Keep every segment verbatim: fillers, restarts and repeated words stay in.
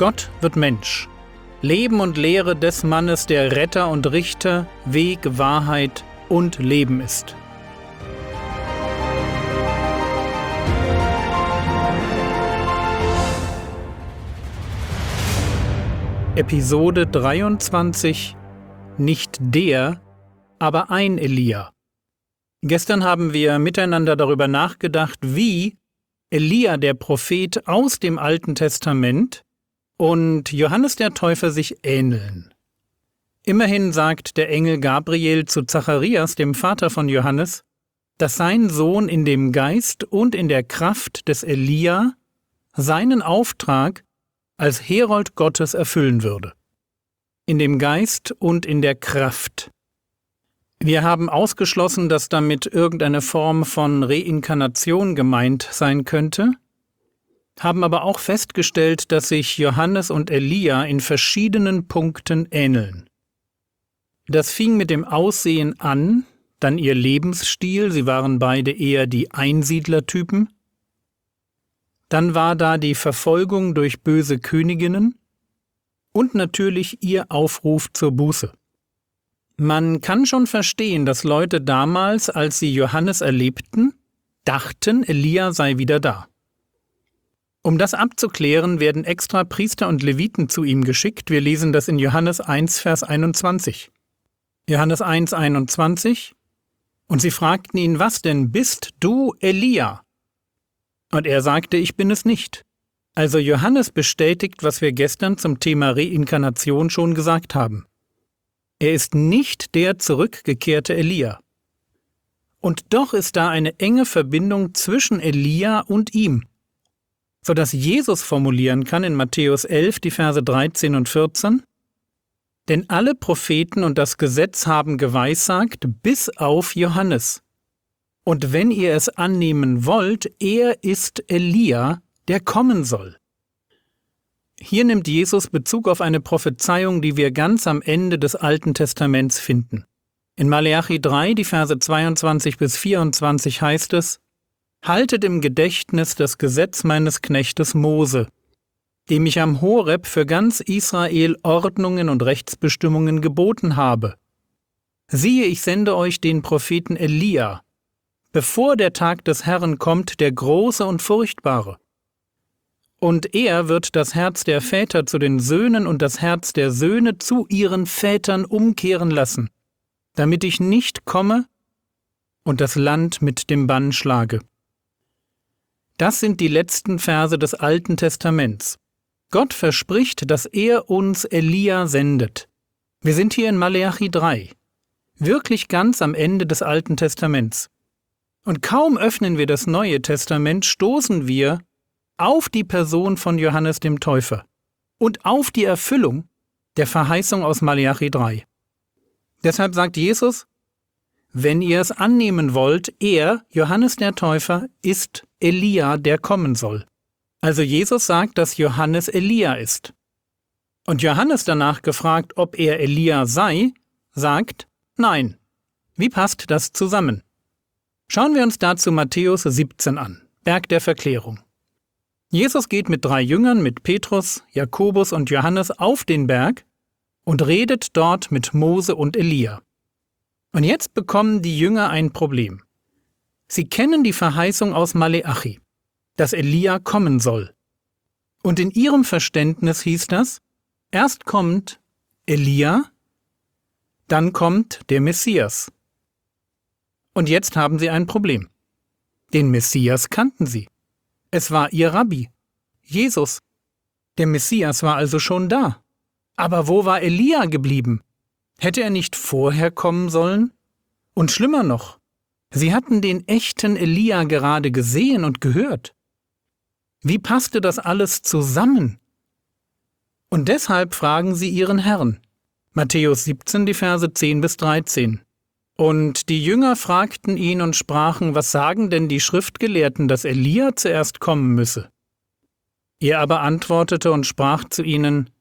Gott wird Mensch. Leben und Lehre des Mannes, der Retter und Richter, Weg, Wahrheit und Leben ist. Episode dreiundzwanzig. Nicht der, aber ein Elia. Gestern haben wir miteinander darüber nachgedacht, wie Elia, der Prophet aus dem Alten Testament, und Johannes der Täufer sich ähneln. Immerhin sagt der Engel Gabriel zu Zacharias, dem Vater von Johannes, dass sein Sohn in dem Geist und in der Kraft des Elia seinen Auftrag als Herold Gottes erfüllen würde. In dem Geist und in der Kraft. Wir haben ausgeschlossen, dass damit irgendeine Form von Reinkarnation gemeint sein könnte, haben aber auch festgestellt, dass sich Johannes und Elia in verschiedenen Punkten ähneln. Das fing mit dem Aussehen an, dann ihr Lebensstil, sie waren beide eher die Einsiedlertypen. Dann war da die Verfolgung durch böse Königinnen und natürlich ihr Aufruf zur Buße. Man kann schon verstehen, dass Leute damals, als sie Johannes erlebten, dachten, Elia sei wieder da. Um das abzuklären, werden extra Priester und Leviten zu ihm geschickt. Wir lesen das in Johannes eins, Vers einundzwanzig. Johannes eins, einundzwanzig. Und sie fragten ihn, was denn, bist du Elia? Und er sagte, ich bin es nicht. Also Johannes bestätigt, was wir gestern zum Thema Reinkarnation schon gesagt haben. Er ist nicht der zurückgekehrte Elia. Und doch ist da eine enge Verbindung zwischen Elia und ihm, sodass Jesus formulieren kann in Matthäus elf, die Verse dreizehn und vierzehn, denn alle Propheten und das Gesetz haben geweissagt, bis auf Johannes. Und wenn ihr es annehmen wollt, er ist Elia, der kommen soll. Hier nimmt Jesus Bezug auf eine Prophezeiung, die wir ganz am Ende des Alten Testaments finden. In Maleachi drei, die Verse zweiundzwanzig bis vierundzwanzig heißt es, Haltet im Gedächtnis das Gesetz meines Knechtes Mose, dem ich am Horeb für ganz Israel Ordnungen und Rechtsbestimmungen geboten habe. Siehe, ich sende euch den Propheten Elia, bevor der Tag des Herrn kommt, der große und furchtbare. Und er wird das Herz der Väter zu den Söhnen und das Herz der Söhne zu ihren Vätern umkehren lassen, damit ich nicht komme und das Land mit dem Bann schlage. Das sind die letzten Verse des Alten Testaments. Gott verspricht, dass er uns Elia sendet. Wir sind hier in Maleachi drei, wirklich ganz am Ende des Alten Testaments. Und kaum öffnen wir das Neue Testament, stoßen wir auf die Person von Johannes dem Täufer und auf die Erfüllung der Verheißung aus Maleachi drei. Deshalb sagt Jesus, wenn ihr es annehmen wollt, er, Johannes der Täufer, ist Elia, der kommen soll. Also Jesus sagt, dass Johannes Elia ist. Und Johannes danach gefragt, ob er Elia sei, sagt, nein. Wie passt das zusammen? Schauen wir uns dazu Matthäus siebzehn an, Berg der Verklärung. Jesus geht mit drei Jüngern, mit Petrus, Jakobus und Johannes auf den Berg und redet dort mit Mose und Elia. Und jetzt bekommen die Jünger ein Problem. Sie kennen die Verheißung aus Maleachi, dass Elia kommen soll. Und in ihrem Verständnis hieß das, erst kommt Elia, dann kommt der Messias. Und jetzt haben sie ein Problem. Den Messias kannten sie. Es war ihr Rabbi, Jesus. Der Messias war also schon da. Aber wo war Elia geblieben? Hätte er nicht vorher kommen sollen? Und schlimmer noch, sie hatten den echten Elia gerade gesehen und gehört. Wie passte das alles zusammen? Und deshalb fragen sie ihren Herrn. Matthäus siebzehn, die Verse zehn bis dreizehn. Und die Jünger fragten ihn und sprachen, was sagen denn die Schriftgelehrten, dass Elia zuerst kommen müsse? Er aber antwortete und sprach zu ihnen,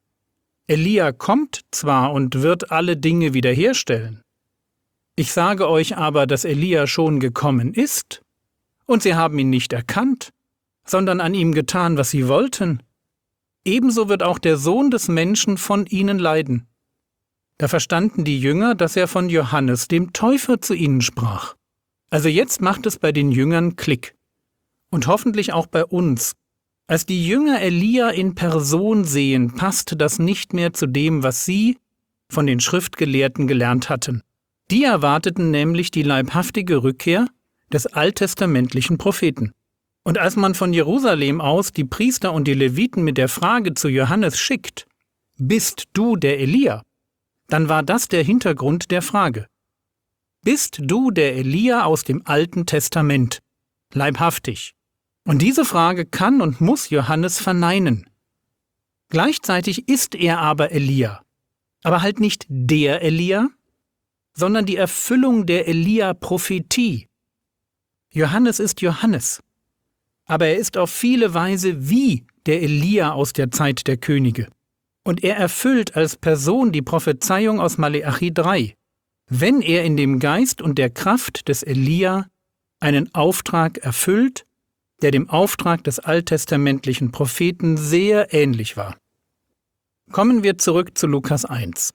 Elia kommt zwar und wird alle Dinge wiederherstellen. Ich sage euch aber, dass Elia schon gekommen ist, und sie haben ihn nicht erkannt, sondern an ihm getan, was sie wollten. ebenso wird auch der Sohn des Menschen von ihnen leiden. Da verstanden die Jünger, dass er von Johannes, dem Täufer, zu ihnen sprach. Also jetzt macht es bei den Jüngern Klick. Und hoffentlich auch bei uns. Als die Jünger Elia in Person sehen, passt das nicht mehr zu dem, was sie von den Schriftgelehrten gelernt hatten. Die erwarteten nämlich die leibhaftige Rückkehr des alttestamentlichen Propheten. Und als man von Jerusalem aus die Priester und die Leviten mit der Frage zu Johannes schickt, »Bist du der Elia?«, dann war das der Hintergrund der Frage. Bist du der Elia aus dem Alten Testament? Leibhaftig. Und diese Frage kann und muss Johannes verneinen. Gleichzeitig ist er aber Elia. Aber halt nicht der Elia, sondern die Erfüllung der Elia-Prophetie. Johannes ist Johannes. Aber er ist auf viele Weise wie der Elia aus der Zeit der Könige. Und er erfüllt als Person die Prophezeiung aus Maleachi drei, wenn er in dem Geist und der Kraft des Elia einen Auftrag erfüllt, der dem Auftrag des alttestamentlichen Propheten sehr ähnlich war. Kommen wir zurück zu Lukas eins.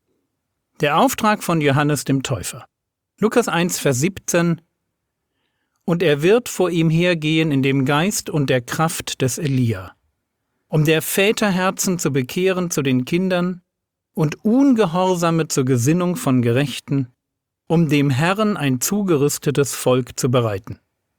Der Auftrag von Johannes dem Täufer. Lukas eins, Vers siebzehn: Und er wird vor ihm hergehen in dem Geist und der Kraft des Elia, um der Väterherzen zu bekehren zu den Kindern und Ungehorsame zur Gesinnung von Gerechten, um dem Herrn ein zugerüstetes Volk zu bereiten.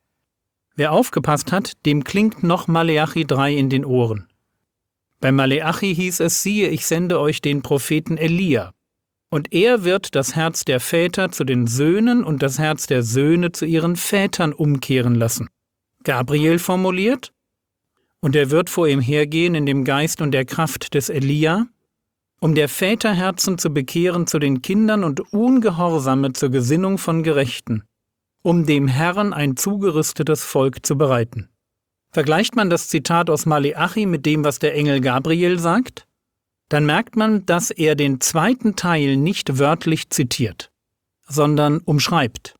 Wer aufgepasst hat, dem klingt noch Maleachi drei in den Ohren. Bei Maleachi hieß es, siehe, ich sende euch den Propheten Elia, und er wird das Herz der Väter zu den Söhnen und das Herz der Söhne zu ihren Vätern umkehren lassen. Gabriel formuliert, und er wird vor ihm hergehen in dem Geist und der Kraft des Elia, um der Väterherzen zu bekehren zu den Kindern und Ungehorsame zur Gesinnung von Gerechten, um dem Herrn ein zugerüstetes Volk zu bereiten. Vergleicht man das Zitat aus Maleachi mit dem, was der Engel Gabriel sagt, dann merkt man, dass er den zweiten Teil nicht wörtlich zitiert, sondern umschreibt.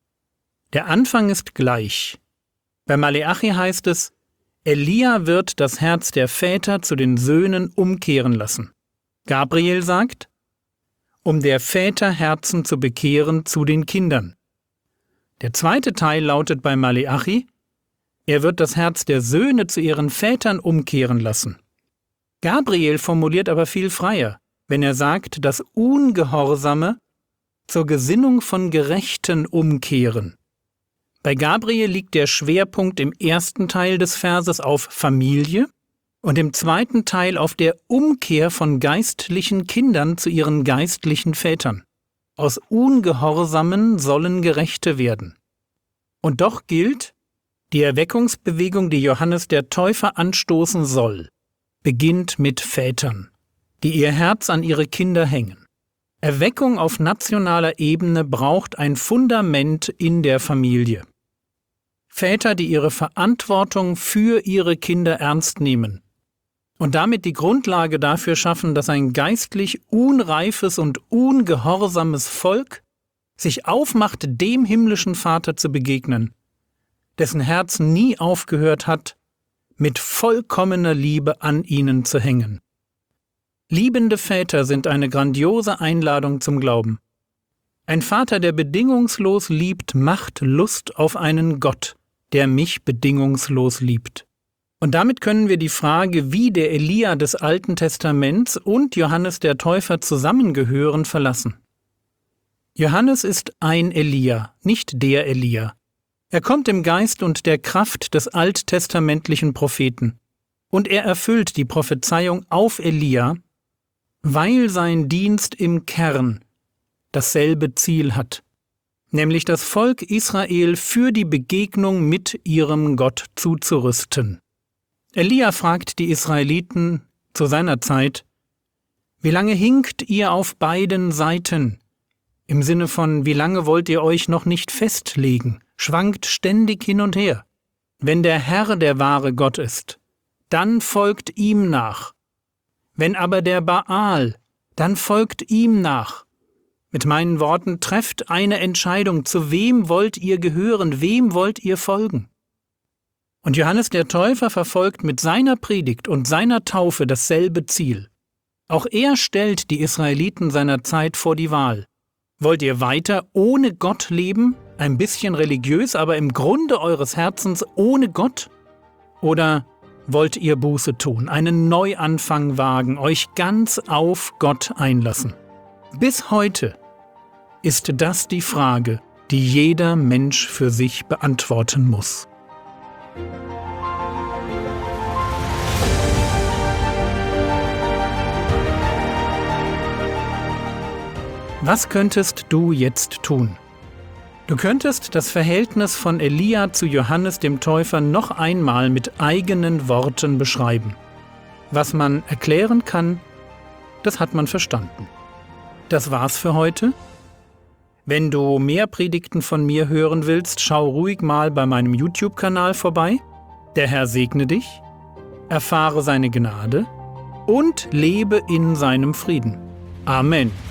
Der Anfang ist gleich. Bei Maleachi heißt es, Elia wird das Herz der Väter zu den Söhnen umkehren lassen. Gabriel sagt, um der Väter Herzen zu bekehren zu den Kindern. Der zweite Teil lautet bei Maleachi, er wird das Herz der Söhne zu ihren Vätern umkehren lassen. Gabriel formuliert aber viel freier, wenn er sagt, dass Ungehorsame zur Gesinnung von Gerechten umkehren. Bei Gabriel liegt der Schwerpunkt im ersten Teil des Verses auf Familie und im zweiten Teil auf der Umkehr von geistlichen Kindern zu ihren geistlichen Vätern. Aus Ungehorsamen sollen Gerechte werden. Und doch gilt, die Erweckungsbewegung, die Johannes der Täufer anstoßen soll, beginnt mit Vätern, die ihr Herz an ihre Kinder hängen. Erweckung auf nationaler Ebene braucht ein Fundament in der Familie. Väter, die ihre Verantwortung für ihre Kinder ernst nehmen und damit die Grundlage dafür schaffen, dass ein geistlich unreifes und ungehorsames Volk sich aufmacht, dem himmlischen Vater zu begegnen, dessen Herz nie aufgehört hat, mit vollkommener Liebe an ihnen zu hängen. Liebende Väter sind eine grandiose Einladung zum Glauben. Ein Vater, der bedingungslos liebt, macht Lust auf einen Gott, der mich bedingungslos liebt. Und damit können wir die Frage, wie der Elia des Alten Testaments und Johannes der Täufer zusammengehören, verlassen. Johannes ist ein Elia, nicht der Elia. Er kommt im Geist und der Kraft des alttestamentlichen Propheten. Und er erfüllt die Prophezeiung auf Elia, weil sein Dienst im Kern dasselbe Ziel hat, nämlich das Volk Israel für die Begegnung mit ihrem Gott zuzurüsten. Elia fragt die Israeliten zu seiner Zeit, wie lange hinkt ihr auf beiden Seiten? Im Sinne von, wie lange wollt ihr euch noch nicht festlegen? Schwankt ständig hin und her. Wenn der Herr der wahre Gott ist, dann folgt ihm nach. Wenn aber der Baal, dann folgt ihm nach. Mit meinen Worten, trefft eine Entscheidung, zu wem wollt ihr gehören, wem wollt ihr folgen? Und Johannes der Täufer verfolgt mit seiner Predigt und seiner Taufe dasselbe Ziel. Auch er stellt die Israeliten seiner Zeit vor die Wahl. Wollt ihr weiter ohne Gott leben, ein bisschen religiös, aber im Grunde eures Herzens ohne Gott? Oder wollt ihr Buße tun, einen Neuanfang wagen, euch ganz auf Gott einlassen? Bis heute ist das die Frage, die jeder Mensch für sich beantworten muss. Was könntest du jetzt tun? Du könntest das Verhältnis von Elia zu Johannes dem Täufer noch einmal mit eigenen Worten beschreiben. Was man erklären kann, das hat man verstanden. Das war's für heute. Wenn du mehr Predigten von mir hören willst, schau ruhig mal bei meinem YouTube-Kanal vorbei. Der Herr segne dich, erfahre seine Gnade und lebe in seinem Frieden. Amen.